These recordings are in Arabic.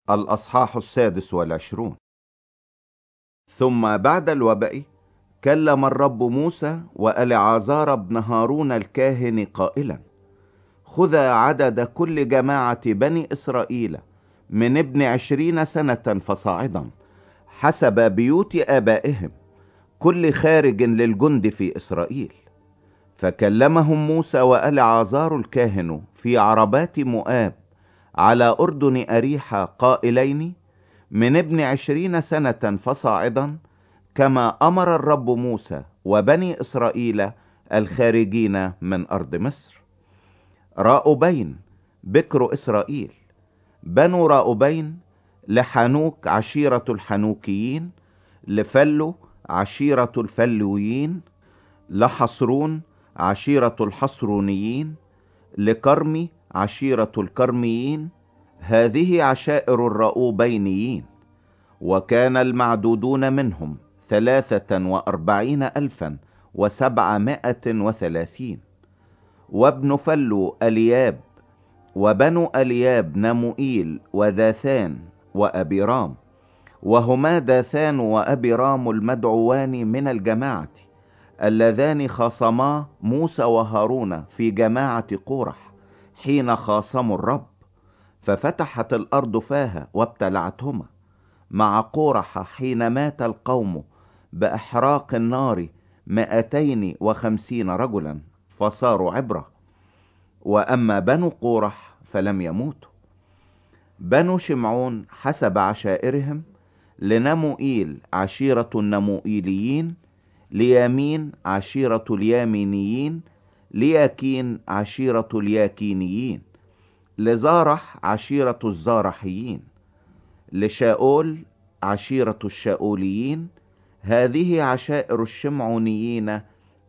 الأصحاح 26. ثم بعد الوباء كلم الرب موسى وألعازار بن هارون الكاهن قائلا: خذا عدد كل جماعة بني إسرائيل من ابن 20 سنة فصاعدا حسب بيوت آبائهم، كل خارج للجند في إسرائيل. فكلمهم موسى وألعازار الكاهن في عربات مؤاب على أردن أريحة قائلين: من ابن 20 سنة فصاعدا، كما أمر الرب موسى وبني إسرائيل الخارجين من أرض مصر. راؤبين بكر إسرائيل. بنو راؤبين: لحنوك عشيرة الحنوكيين، لفلو عشيرة الفلويين، لحصرون عشيرة الحصرونيين، لكرمي عشيرة الكرميين. هذه عشائر الراؤوبينيين. وكان المعدودون منهم 43,730. وابن فلو ألياب. وبنو ألياب نموئيل وداثان وأبيرام، وهما داثان وأبيرام المدعوان من الجماعة اللذان خاصما موسى وهارون في جماعة قورح حين خاصموا الرب، ففتحت الأرض فاها وابتلعتهما مع قورح حين مات القوم بإحراق النار 250 رجلا فصاروا عبرة. وأما بنو قورح فلم يموتوا. بنو شمعون حسب عشائرهم: لنموئيل عشيرة النموئيليين، ليامين عشيرة اليامينيين، لياكين عشيرة الياكينيين، لزارح عشيرة الزارحيين، لشاؤول عشيرة الشاؤوليين. هذه عشائر الشمعونيين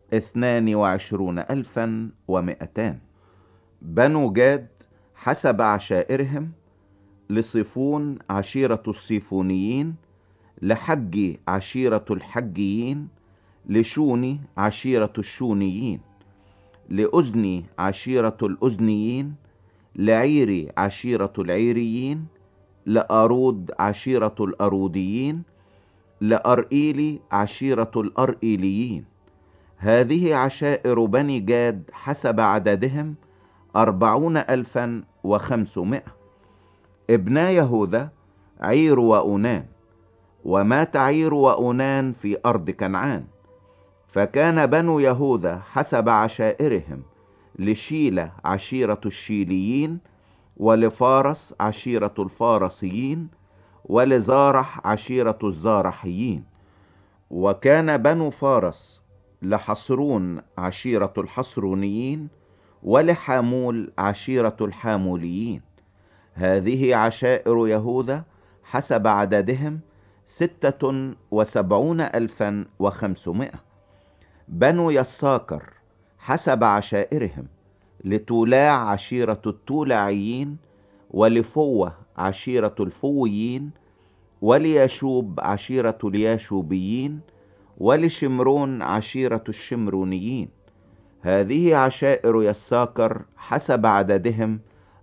22,200. بنو جاد حسب عشائرهم: لصيفون عشيرة الصيفونيين، لحجي عشيرة الحجيين، لشوني عشيرة الشونيين، لأزني عشيرة الأزنيين، لعيري عشيرة العيريين، لأرود عشيرة الأروديين، لأرئيلي عشيرة الأرئيليين. هذه عشائر بني جاد حسب عددهم 40,500. ابنا يهوذا: عير وأونان. ومات عير وأونان في أرض كنعان. فكان بنو يهوذا حسب عشائرهم: لشيلة عشيرة الشيليين، ولفارس عشيرة الفارسيين، ولزارح عشيرة الزارحيين. وكان بنو فارس: لحصرون عشيرة الحصرونيين، ولحامول عشيرة الحاموليين. هذه عشائر يهوذا حسب عددهم 76,500. بنو يساكر حسب عشائرهم: لتولاع عشيرة التولاعيين، ولفوة عشيرة الفويين، وليشوب عشيرة الياشوبيين، ولشمرون عشيرة الشمرونيين. هذه عشائر يساكر حسب عددهم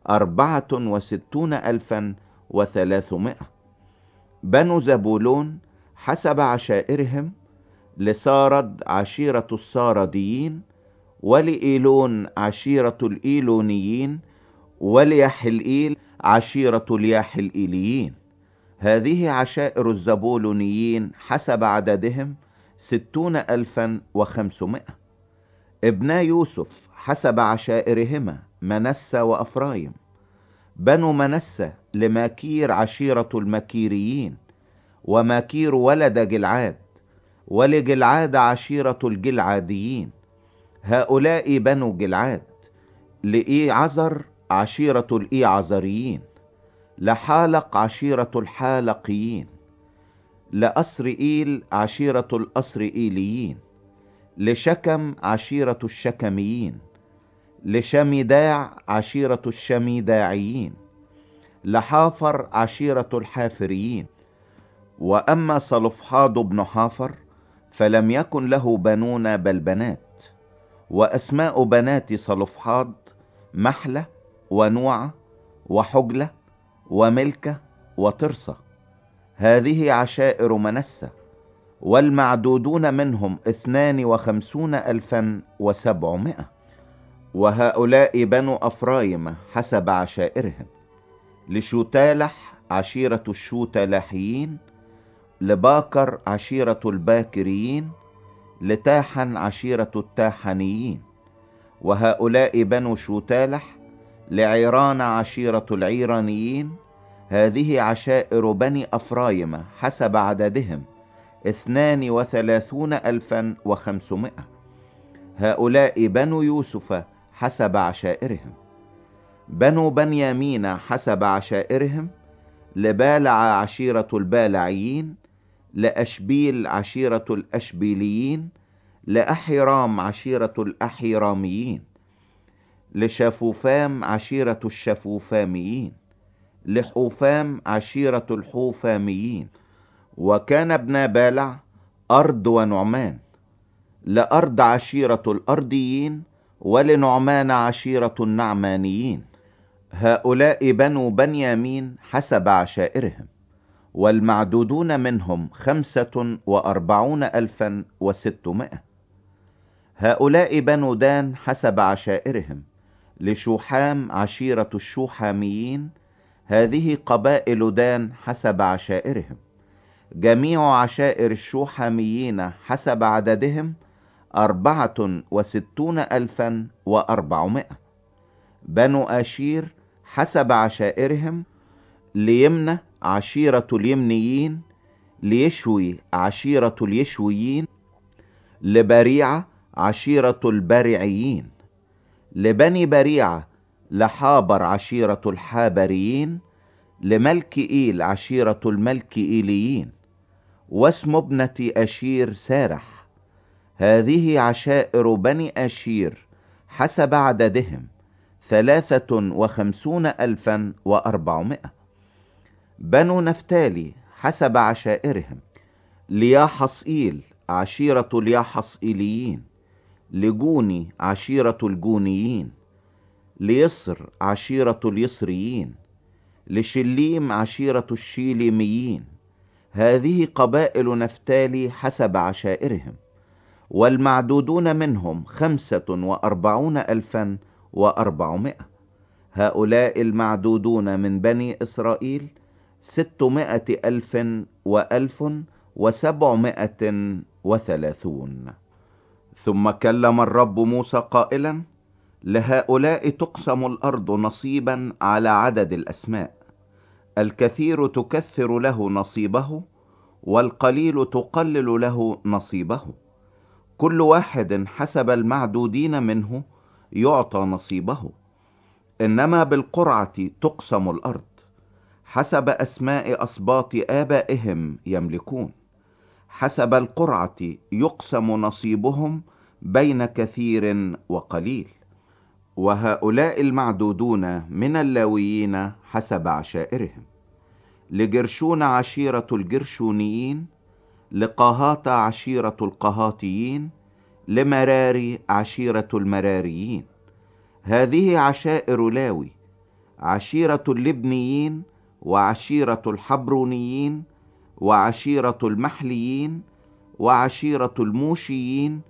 64,300. بنو زبولون حسب عشائرهم: لسارد عشيرة السارديين، ولإيلون عشيرة الإيلونيين، وليحلئيل عشيرة الياحلئيليين. هذه عشائر الزبولونيين حسب عددهم 60,500. ابنا يوسف حسب عشائرهما: منسى وأفرايم. بنو منسى: لماكير عشيرة المكيريين، وماكير ولد جلعاد، ولجلعاد عشيرة الجلعاديين. هؤلاء بنو جلعاد. لإيعزر عشيرة الإيعزريين، لحالق عشيرة الحالقيين، لأسرئيل عشيرة الأسرئيليين، لشكم عشيرة الشكميين، لشميداع عشيرة الشميداعيين، لحافر عشيرة الحافريين. وأما صلفحاد بن حافر فلم يكن له بنون بل بنات. وأسماء بنات صلفحاد: محلة ونوعة وحجلة وملكة وترصة. هذه عشائر منسى، والمعدودون منهم 52,700. وهؤلاء بنو أفرايم حسب عشائرهم: لشوتالح عشيرة الشوتلاحيين، لباكر عشيرة الباكريين، لتاحن عشيرة التاحنيين. وهؤلاء بنو شوتالح: لعيران عشيرة العيرانيين. هذه عشائر بني أفرايم حسب عددهم: 32,500. هؤلاء بنو يوسف حسب عشائرهم: بنو بنيامين حسب عشائرهم: لبالع عشيرة البالعيين، لأشبيل عشيرة الأشبيليين، لأحيرام عشيرة الأحيراميين، لشافوفام عشيرة الشافوفاميين، لحوفام عشيرة الحوفاميين. وكان ابن بالع أرد ونعمان. لأرد عشيرة الأرضيين، ولنعمان عشيرة النعمانيين. هؤلاء بنو بنيامين حسب عشائرهم: والمعدودون منهم 45,600. هؤلاء بنو دان حسب عشائرهم: لشوحام عشيرة الشوحاميين. هذه قبائل دان حسب عشائرهم: جميع عشائر الشوحاميين حسب عددهم 64,400. بنو آشير حسب عشائرهم: ليمنى عشيرة اليمنيين، ليشوي عشيرة اليشويين، لبريعة عشيرة البريعيين، لبني بريعة لحابر عشيرة الحابريين، لملكئيل عشيرة الملكئيليين. واسم ابنة أشير سارح. هذه عشائر بني أشير حسب عددهم: 53,400. بنو نفتالي حسب عشائرهم: لياحصئيل عشيرة الياحصئيليين، لجوني عشيرة الجونيين، ليصر عشيرة اليصريين، لشليم عشيرة الشيليميين. هذه قبائل نفتالي حسب عشائرهم: والمعدودون منهم 45,400. هؤلاء المعدودون من بني إسرائيل 600,1,730. ثم كلم الرب موسى قائلا: لهؤلاء تقسم الأرض نصيبا على عدد الأسماء، الكثير تكثر له نصيبه، والقليل تقلل له نصيبه. كل واحد حسب المعدودين منه يعطى نصيبه. إنما بالقرعة تقسم الأرض، حسب أسماء أسباط آبائهم يملكون. حسب القرعة يقسم نصيبهم بين كثير وقليل. وهؤلاء المعدودون من اللاويين حسب عشائرهم: لجرشون عشيرة الجرشونيين، لقاهات عشيرة القهاتيين، لمراري عشيرة المراريين. هذه عشائر لاوي: عشيرة اللبنيين، وعشيرة الحبرونيين، وعشيرة المحليين، وعشيرة الموشيين،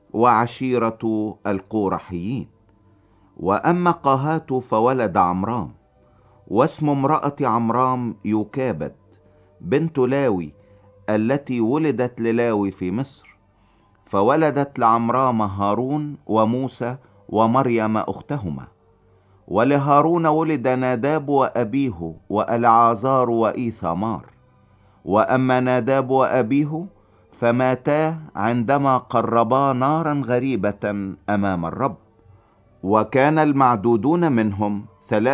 وعشيرة القورحيين. وأما قاهات فولد عمرام. واسم امرأة عمرام يوكابد بنت لاوي، التي ولدت للاوي في مصر، فولدت لعمرام هارون وموسى ومريم أختهما. ولهارون ولد ناداب وأبيه وألعازار وإيثامار. وأما ناداب وأبيه فماتا عندما قربا نارا غريبة أمام الرب. وكان المعدودون منهم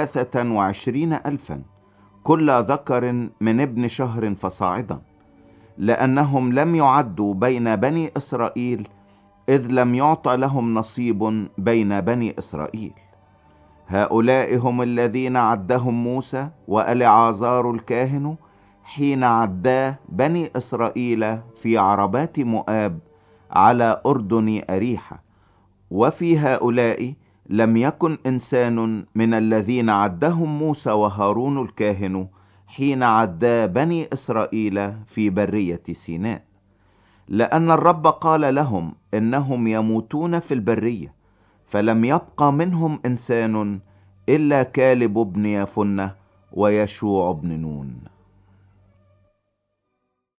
23,000، كل ذكر من ابن شهر فصاعدا، لأنهم لم يعدوا بين بني إسرائيل، إذ لم يعطى لهم نصيب بين بني إسرائيل. هؤلاء هم الذين عدهم موسى وألعازار الكاهن حين عدا بني إسرائيل في عربات مؤاب على أردن أريحة. وفي هؤلاء لم يكن إنسان من الذين عدهم موسى وهارون الكاهن حين عدا بني إسرائيل في برية سيناء، لأن الرب قال لهم إنهم يموتون في البرية، فلم يبقى منهم إنسان إلا كالب بن يفنة ويشوع بن نون.